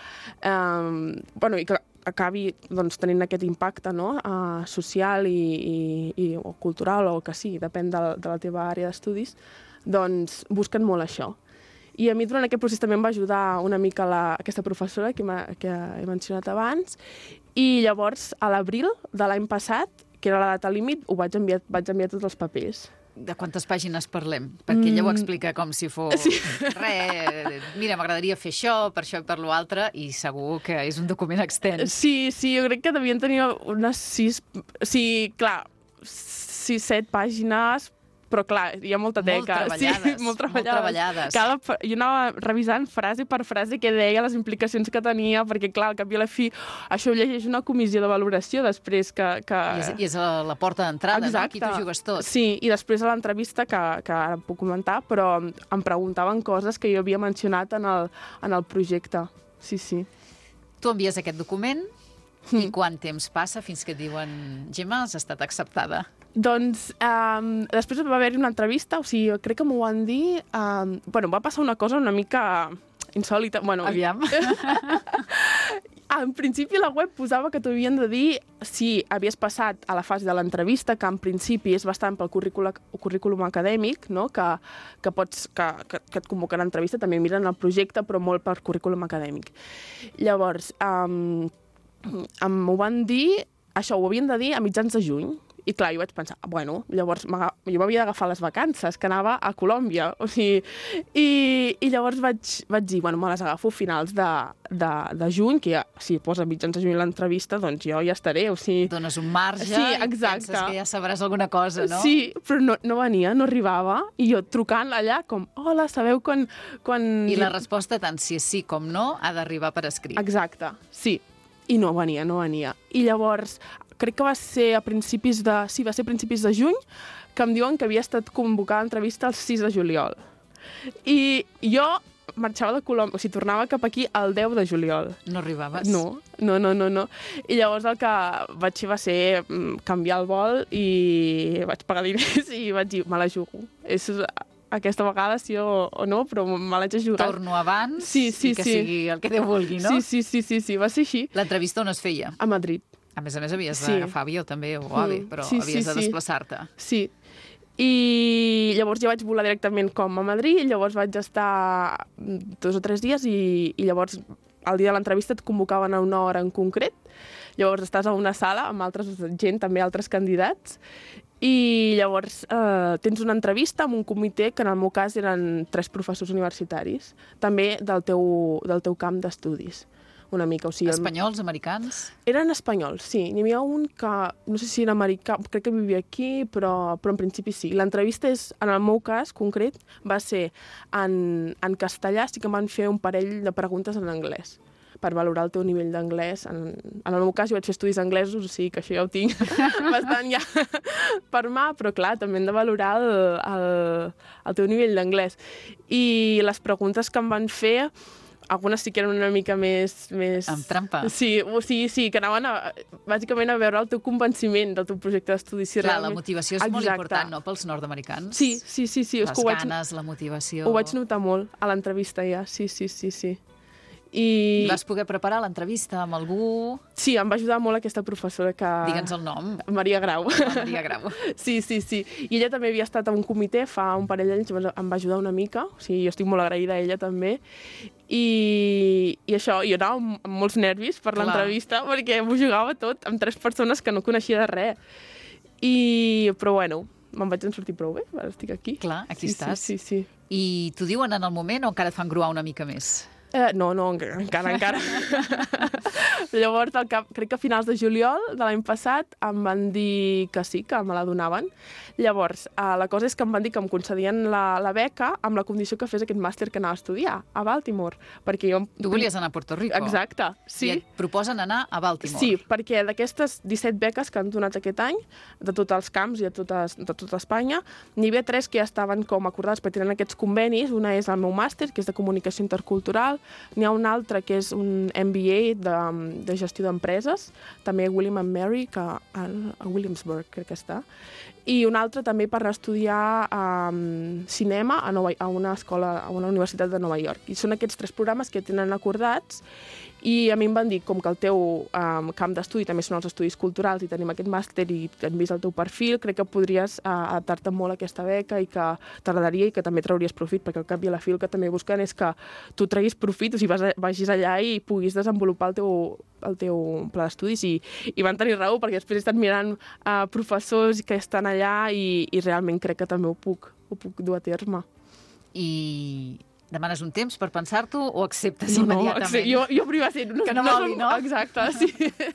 que acabi tenint aquest impacte social o cultural o que sí, depèn de la teva àrea d'estudis, doncs busquen molt això. I a mi durant aquest procés també em va ajudar una mica aquesta professora que he mencionat abans i llavors a l'abril de l'any passat, que era la data límit, vaig enviar tots els papers. De quantes pàgines parlem? Perquè ella ho explica com si fos mira, m'agradaria fer això, per això i per l'altre, i segur que és un document extens. Sí, jo crec que devien tenir unes 7 pàgines, però clar, hi ha molta teca. Molt treballades. Jo anava revisant frase per frase què deia, les implicacions que tenia, perquè clar, al cap i a la fi, això ho llegeix una comissió de valoració després que... I és la porta d'entrada, no? Aquí t'ho jugues tot. Sí, i després a l'entrevista, que ara puc comentar, però em preguntaven coses que jo havia mencionat en el projecte. Sí. Tu envies aquest document i quant temps passa fins que et diuen Gemma, has estat acceptada? Doncs després va haver-hi una entrevista, o sigui, crec que m'ho van dir... va passar una cosa una mica insòlita. Aviam. En principi la web posava que t'havien de dir si havies passat a la fase de l'entrevista, que en principi és bastant pel currículum acadèmic, no? que et convoquen a entrevista, també miren el projecte, però molt per currículum acadèmic. Llavors, m'ho van dir, això ho havien de dir a mitjans de juny, i clar, jo vaig pensar, llavors jo m'havia d'agafar les vacances, que anava a Colòmbia, o sigui, i llavors vaig dir, me les agafo a finals de juny, que ja, si posa mitjans de juny l'entrevista, doncs jo ja estaré, o sigui... Dones un marge i penses que ja sabràs alguna cosa, no? Sí, però no venia, no arribava, i jo trucant allà com, hola, sabeu quan... I la resposta, tant si és sí com no, ha d'arribar per escrit. Exacte, sí, i no venia. I llavors... crec que va ser a principis de juny, que em diuen que havia estat convocada l'entrevista el 6 de juliol. I jo marxava de Colòmbia, o sigui, tornava cap aquí el 10 de juliol. No arribaves? No. I llavors el que vaig fer va ser canviar el vol i vaig pagar diners i vaig dir, me la jugo. Aquesta vegada sí o no, però me l'haig de jugar. Torno abans i que sigui el que Déu vulgui, no? Sí, va ser així. L'entrevista on es feia? A Madrid. A més, havies d'agafar avió també, o AVE, però havies de desplaçar-te. Sí. I llavors ja vaig volar directament com a Madrid, llavors vaig estar 2 o 3 dies i llavors el dia de l'entrevista et convocaven a una hora en concret. Llavors estàs a una sala amb gent, també altres candidats, i llavors tens una entrevista amb un comitè que en el meu cas eren 3 professors universitaris, també del teu camp d'estudis. Una mica, o sigui... Espanyols, americans? Eren espanyols, sí. N'hi havia un que, no sé si era americà, crec que vivia aquí, però en principi sí. L'entrevista en el meu cas concret, va ser en castellà, sí que em van fer un parell de preguntes en anglès per valorar el teu nivell d'anglès. En el meu cas jo vaig fer estudis anglesos, o sigui que això ja ho tinc bastant ja per mà, però clar, també hem de valorar el teu nivell d'anglès. I les preguntes que em van fer, algunes sí que eren una mica més... Amb trampa. Sí, que anaven bàsicament a veure el teu convenciment del teu projecte d'estudi. Clar, la motivació és molt important, no?, pels nord-americans. Sí. Les ganes, la motivació... Ho vaig notar molt a l'entrevista ja, sí. I... Vas poder preparar l'entrevista amb algú? Sí, em va ajudar molt aquesta professora que... Digue'ns el nom. Maria Grau. Maria Grau. Sí. I ella també havia estat a un comitè fa un parell d'anys, em va ajudar una mica, o sigui, jo estic molt agraïda a ella també. I això, jo anava amb molts nervis per l'entrevista, perquè m'ho jugava tot amb 3 persones que no coneixia de res. Però me'n vaig en sortir prou bé, ara estic aquí. Clar, aquí estàs. Sí. I t'ho diuen en el moment o encara et fan gruar una mica més? No, encara. Llavors, crec que a finals de juliol de l'any passat em van dir que sí, que me la donaven. Llavors, la cosa és que em van dir que em concedien la beca amb la condició que fes aquest màster que anava a estudiar a Baltimore. Perquè jo... Tu volies anar a Puerto Rico. Exacte, sí. I et proposen anar a Baltimore. Sí, perquè d'aquestes 17 beques que han donat aquest any, de tots els camps i de tota Espanya, n'hi havia 3 que ja estaven com acordats perquè tenen aquests convenis. Una és el meu màster, que és de comunicació intercultural. N'hi ha un altre que és un MBA de gestió d'empreses, també a William & Mary, que a Williamsburg crec que està. I un altre també per estudiar cinema a una universitat de Nova York. I són aquests 3 programes que tenen acordats i a mi em van dir, com que el teu camp d'estudi també són els estudis culturals i tenim aquest màster i hem vist el teu perfil, crec que podries adaptar-te molt a aquesta beca i que t'agradaria i que també trauries profit, perquè al cap i a la fi el que també busquen és que tu treguis profit, o sigui, vagis allà i puguis desenvolupar el teu pla d'estudis i van tenir raó, perquè després he estat mirant professors que estan allà i realment crec que també ho puc dur a terme. I demanes un temps per pensar-t'ho o acceptes immediatament? Jo primer va ser... Que no voli, no? Exacte, sí.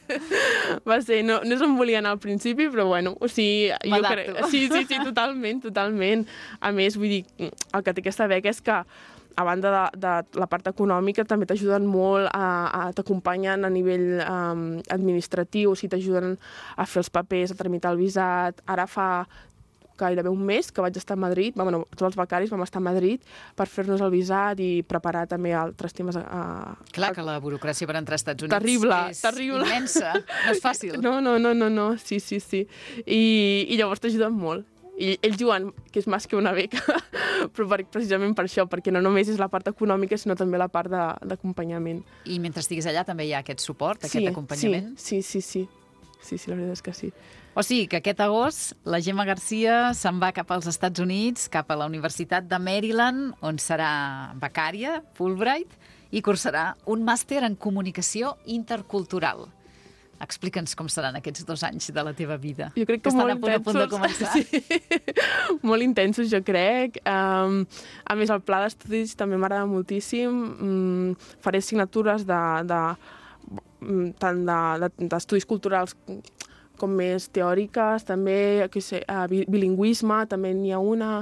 Va ser, no és on volia anar al principi, però bueno, o sigui... M'adapto. Sí, totalment. A més, vull dir, el que té aquesta beca és que a banda de la part econòmica, també t'ajuden molt, t'acompanyen a nivell administratiu, o sigui, t'ajuden a fer els papers, a tramitar el visat. Ara fa gairebé un mes que vaig estar a Madrid, tots els becaris vam estar a Madrid per fer-nos el visat i preparar també altres temes. Clar que la burocràcia per entrar als Estats Units terrible. Immensa, no és fàcil. No, sí. I llavors t'ajuden molt. I ells diuen que és més que una beca, però precisament per això, perquè no només és la part econòmica, sinó també la part d'acompanyament. I mentre estiguis allà també hi ha aquest suport, aquest acompanyament? Sí, la veritat és que sí. O sigui que aquest agost la Gemma Garcia se'n va cap als Estats Units, cap a la Universitat de Maryland, on serà becària, Fulbright, i cursarà un màster en comunicació intercultural. Explica'ns com seran aquests 2 anys de la teva vida. Jo crec que estan molt a punt de començar. Sí. Molt intensos, jo crec. A més, el pla d'estudis també m'agrada moltíssim. Faré assignatures tant d'estudis culturals com més teòriques, també bilingüisme, també n'hi ha una...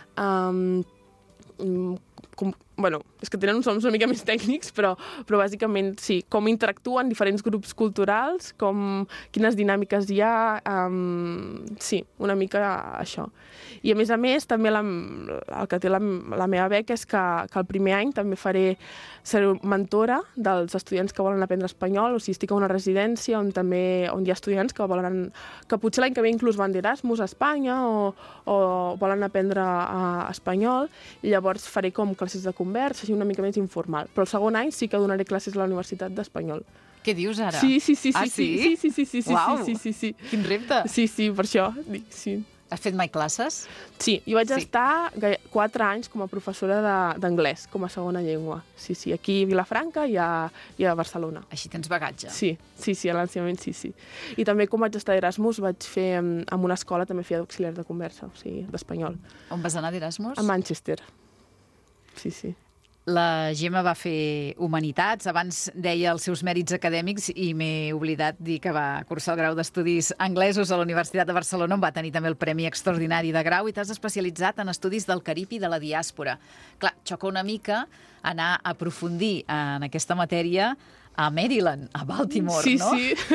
és que tenen uns noms una mica més tècnics, però bàsicament sí, com interactuen diferents grups culturals, quines dinàmiques hi ha, sí, una mica això. I a més, també el que té la meva beca és que el primer any també seré mentora dels estudiants que volen aprendre espanyol, o sigui, estic a una residència on hi ha estudiants que potser l'any que ve inclús van d'Erasmus a Espanya o volen aprendre espanyol, i llavors faré com classes de conversa, una mica més informal. Però el segon any sí que donaré classes a la Universitat d'Espanyol. Què dius ara? Sí. Ah, sí? Sí. Uau, sí. Quin repte. Sí, per això dic sí. Has fet mai classes? Sí, jo vaig estar 4 anys com a professora d'anglès, com a segona llengua. Sí, aquí a Vilafranca i a Barcelona. Així tens bagatge. Sí, a l'ensenyament sí. I també com vaig estar a Erasmus vaig fer en una escola, també feia d'auxiliar de conversa, o sigui, d'espanyol. On vas anar d'Erasmus? A Manchester. Sí. La Gemma va fer Humanitats, abans deia els seus mèrits acadèmics i m'he oblidat dir que va cursar el grau d'Estudis Anglesos a la Universitat de Barcelona, on va tenir també el Premi Extraordinari de Grau, i t'has especialitzat en estudis del Carib i de la diàspora. Clar, xoca una mica anar a aprofundir en aquesta matèria a Maryland, a Baltimore, no?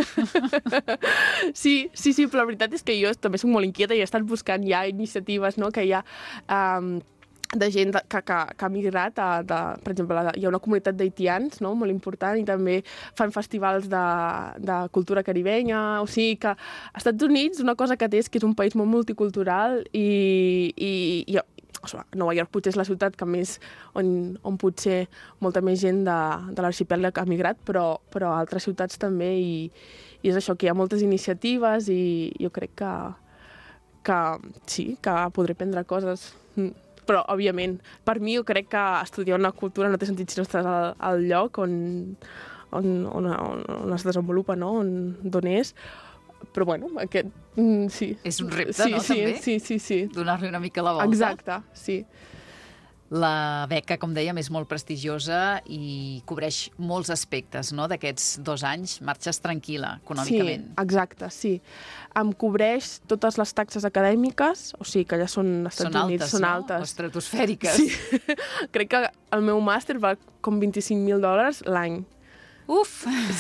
Sí, però la veritat és que jo també soc molt inquieta i he estat buscant ja iniciatives, no?, que hi ha... de gent que ha migrat, per exemple, hi ha una comunitat d'haitians, no?, molt important, i també fan festivals de cultura caribenya, o sigui que als Estats Units una cosa que té és que és un país molt multicultural i Nova York potser és la ciutat que més, on potser molta més gent de l'arxipèlag ha migrat, però a altres ciutats també, i és això, que hi ha moltes iniciatives i jo crec que sí, que podré aprendre coses. Però, òbviament, per mi jo crec que estudiar una cultura no té sentit si no estàs al lloc on es desenvolupa, no?, d'on és. Però, bueno, aquest... Sí. És un repte, no?, també? Sí. Donar-li una mica la volta. Exacte, sí. La beca, com dèiem, és molt prestigiosa i cobreix molts aspectes, no?, d'aquests 2 anys. Marxes tranquil·la, econòmicament. Sí, exacte, sí. Em cobreix totes les taxes acadèmiques, o sigui que ja són als Estats Units, són altes. No? Estratosfèriques. Sí. Crec que el meu màster va com $25,000 l'any. Uf!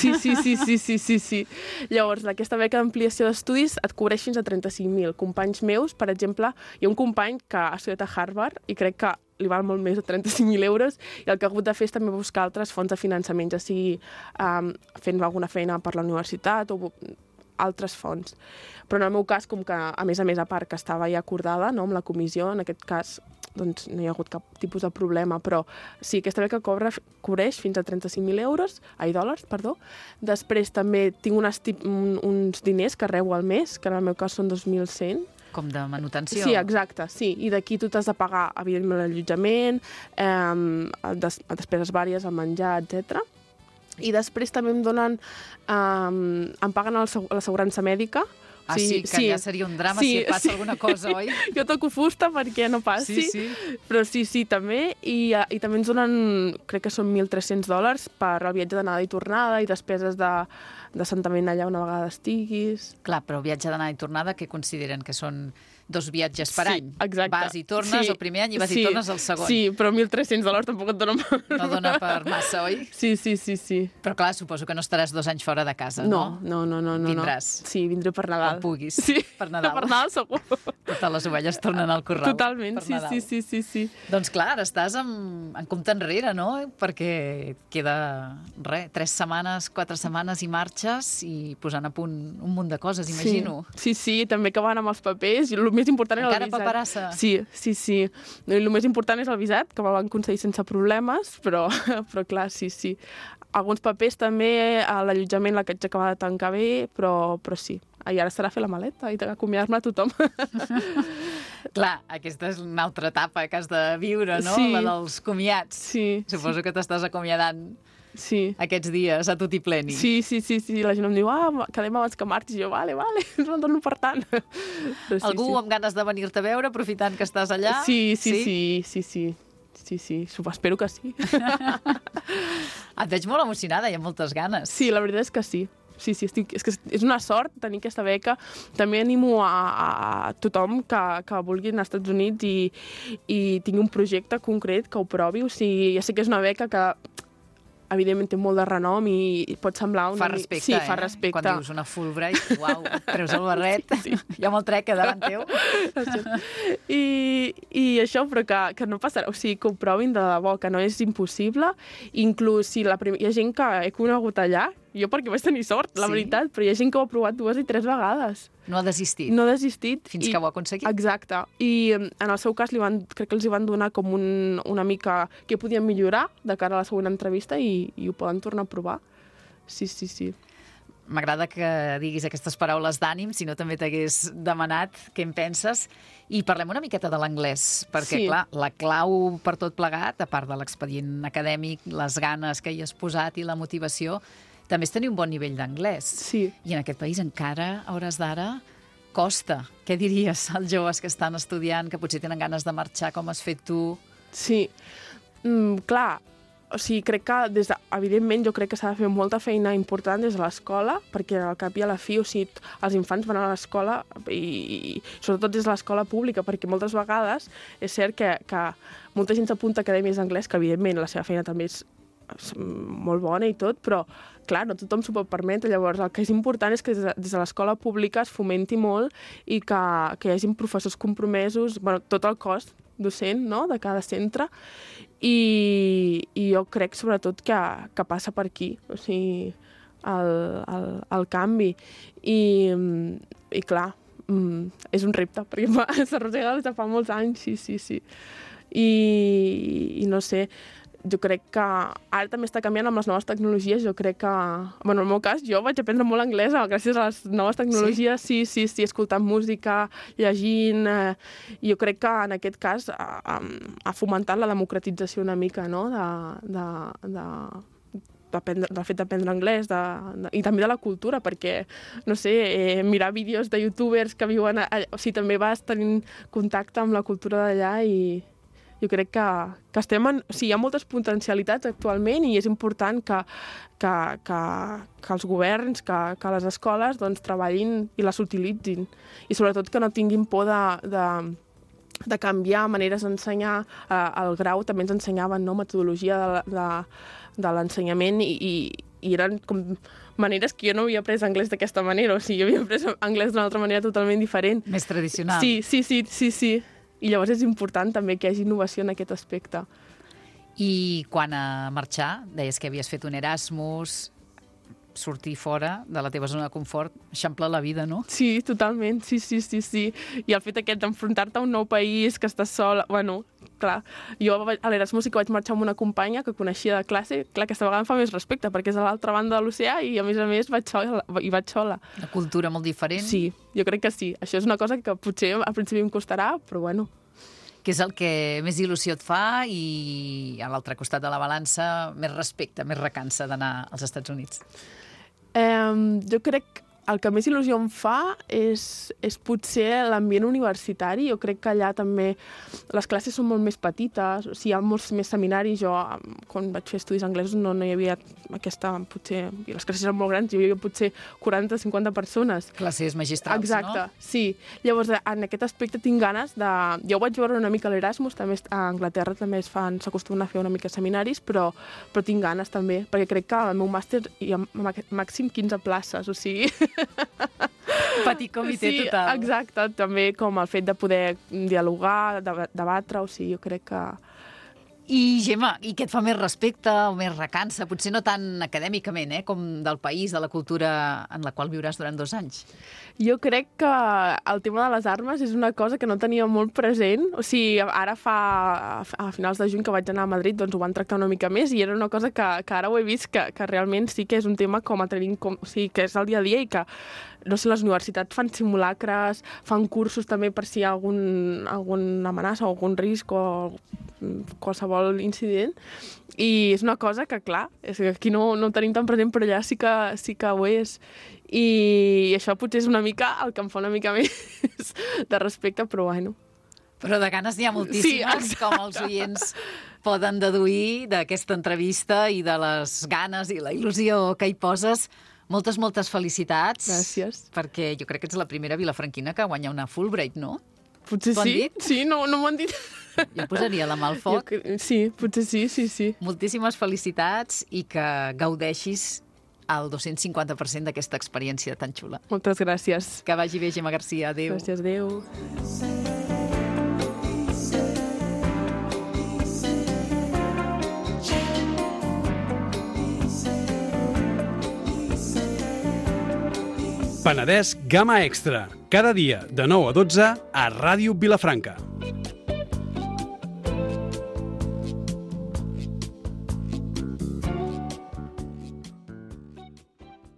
Sí. Llavors, aquesta beca d'ampliació d'estudis et cobreix fins a 35.000. Companys meus, per exemple, hi ha un company que ha estudiat a Harvard i crec que li val molt més de 35.000 euros i el que ha hagut de fer és també buscar altres fonts de finançament, ja sigui fent alguna feina per la universitat o altres fonts. Però en el meu cas, com que, a més, a part que estava ja acordada, no, amb la comissió, en aquest cas doncs no hi ha hagut cap tipus de problema, però sí, aquesta beca cobreix fins a 35.000 dòlars. Després també tinc uns diners que rebo al mes, que en el meu cas són 2.100. Com de manutenció. Sí, exacte, sí. I d'aquí tu t'has de pagar, evidentment, l'allotjament, despeses vàries, el menjar, etc. I després també em donen... em paguen l'assegurança mèdica. Ah, sí, que ja seria un drama si et passa alguna cosa, oi? Jo toco fusta perquè no passi. Sí. Però sí, també. I també ens donen, crec que són $1.300 per al viatge d'anada i tornada i despeses d'assentament allà una vegada estiguis. Clar, però viatge d'anada i tornada, què consideren? Que són 2 viatges per any? Exacte. Vas i tornes el primer any i vas i tornes el segon. Sí, però $1.300 tampoc et donen... No dona per massa, oi? Sí. Però clar, suposo que no estaràs 2 anys fora de casa, no? No. Vindràs. Sí, vindré per Nadal. Quan puguis. Sí, per Nadal. Per Nadal segur. Totes les ovelles tornen al corral. Totalment, sí. Doncs clar, ara estàs en compte enrere, no? Perquè queda, 3 setmanes, 4 setmanes i marxes i posant a punt un munt de coses, imagino. Sí, també acabant amb els papers. I el més important era el visat. Encara paperassa? Sí. I el més important és el visat, que me'l van concedir sense problemes, però clar, sí. Alguns papers també, l'allotjament l'haig d'acabar de tancar bé, però sí. I ara serà fer la maleta i acomiadar-me a tothom. Clar, aquesta és una altra etapa que has de viure, no? Sí. La dels comiats. Sí. Suposo que t'estàs acomiadant aquests dies a tot i pleni. Sí. La gent em diu, quedem abans que marxis. Jo, vale, no em dono per tant. Algú amb ganes de venir-te a veure, aprofitant que estàs allà? Sí. Espero que sí. Et veig molt emocionada i amb moltes ganes. Sí, la veritat és que sí. Sí, és que és una sort tenir aquesta beca. També animo a tothom que vulgui anar als Estats Units i tingui un projecte concret que ho provi. O sigui, ja sé que és una beca que evidentment té molt de renom i pot semblar una... Fa respecte, fa respecte. Quan dius una Fulbright, uau, treus el barret, hi ha molt trec davant teu. I això, però que no passarà, o sigui, que ho provin de debò, que no és impossible. Inclús si hi ha gent que he conegut allà, jo perquè vaig tenir sort, la veritat, però hi ha gent que ho ha provat 2 i 3 vegades. No ha desistit. No ha desistit. Fins que ho ha aconseguit. Exacte. I en el seu cas crec que els hi van donar com una mica què podien millorar de cara a la següent entrevista i ho poden tornar a provar. Sí. M'agrada que diguis aquestes paraules d'ànim, si no també t'hagués demanat què en penses. I parlem una miqueta de l'anglès, perquè, clar, la clau per tot plegat, a part de l'expedient acadèmic, les ganes que hi has posat i la motivació, també és tenir un bon nivell d'anglès. Sí. I en aquest país encara, a hores d'ara, costa. Què diries als joves que estan estudiant, que potser tenen ganes de marxar, com has fet tu? Sí. Clar, o sigui, crec que, evidentment, jo crec que s'ha de fer molta feina important des de l'escola, perquè al cap i a la fi, o sigui, els infants van a l'escola i sobretot des de l'escola pública, perquè moltes vegades és cert que molta gent s'apunta a acadèmies d'anglès, que evidentment la seva feina també és molt bona i tot, però clar, no tothom s'ho pot permetre. Llavors, el que és important és que des de l'escola pública es fomenti molt i que hi hagi professors compromesos, tot el cos docent, no?, de cada centre, i jo crec sobretot que passa per aquí, o sigui, el canvi. I clar, és un repte, perquè s'arrossega des de fa molts anys, sí. I no sé, jo crec que ara també està canviant amb les noves tecnologies. Jo crec que, en el meu cas, jo vaig aprendre molt anglès gràcies a les noves tecnologies. Sí, escoltant música, llegint. Jo crec que en aquest cas ha fomentat la democratització una mica, no?, del fet d'aprendre anglès i també de la cultura, perquè, no sé, mirar vídeos de youtubers que viuen allà, o sigui, també vas tenint contacte amb la cultura d'allà i Jo crec que estem hi ha moltes potencialitats actualment i és important que els governs, que les escoles doncs, treballin i les utilitzin. I sobretot que no tinguin por de canviar maneres d'ensenyar. Al grau també ens ensenyaven metodologia de l'ensenyament i eren com maneres que jo no havia après anglès d'aquesta manera, o sigui, jo havia après anglès d'una altra manera totalment diferent. Més tradicional. Sí. I llavors és important també que hi hagi innovació en aquest aspecte. I quan a marxar, deies que havies fet un Erasmus, sortir fora de la teva zona de confort, eixampla la vida, no? Sí, totalment, sí. I el fet aquest d'enfrontar-te a un nou país, que estàs sola, bueno, clar, jo a l'Erasmus sí que vaig marxar amb una companya que coneixia de classe, clar, aquesta vegada em fa més respecte, perquè és a l'altra banda de l'oceà i a més vaig sola. Una cultura molt diferent. Sí, jo crec que sí. Això és una cosa que potser al principi em costarà, però bueno. Què és el que més il·lusió et fa i a l'altre costat de la balança més respecte, més recança d'anar als Estats Units? Jo crec que el que més il·lusió em fa és potser l'ambient universitari. Jo crec que allà també les classes són molt més petites, o sigui, hi ha molts més seminaris. Jo, quan vaig fer estudis anglesos, no hi havia aquesta, potser... Les classes eren molt grans, hi havia potser 40-50 persones. Classes magistrals, exacte, no? Sí. Llavors, en aquest aspecte tinc ganes de... Jo vaig veure una mica l'Erasmus, també a Anglaterra també s'acostumen a fer una mica seminaris, però tinc ganes també, perquè crec que al meu màster hi ha màxim 15 places, o sigui... Petit comitè total. Sí, exacte. També com el fet de poder dialogar, debatre, o sigui, jo crec que... I, Gemma, i què et fa més respecte o més recança? Potser no tan acadèmicament, com del país, de la cultura en la qual viuràs durant 2 anys. Jo crec que el tema de les armes és una cosa que no tenia molt present. O sigui, ara a finals de juny que vaig anar a Madrid, doncs ho van tractar una mica més i era una cosa que ara ho he vist que realment sí que és un tema com a tenir, o sigui, que és el dia a dia i que no sé, les universitats fan simulacres, fan cursos també per si hi ha alguna amenaça o algun risc o qualsevol incident. I és una cosa que, clar, és que aquí no ho tenim tan present, però allà sí que ho és. I això potser és una mica el que em fa una mica més de respecte, però bueno. Però de ganes n'hi ha moltíssimes, sí, com els oients poden deduir d'aquesta entrevista i de les ganes i la il·lusió que hi poses. Moltes felicitats. Gràcies. Perquè jo crec que ets la primera vilafranquina que guanya una Fulbright, no? Potser sí. Sí, no m'ho han dit. Jo posaria la mà al foc. Sí, potser sí. Moltíssimes felicitats i que gaudeixis al 250% d'aquesta experiència tan xula. Moltes gràcies. Que vagi bé, Gemma Garcia. Adéu. Gràcies, adéu. Penedès Gamma Extra. Cada dia de 9 a 12 a Ràdio Vilafranca.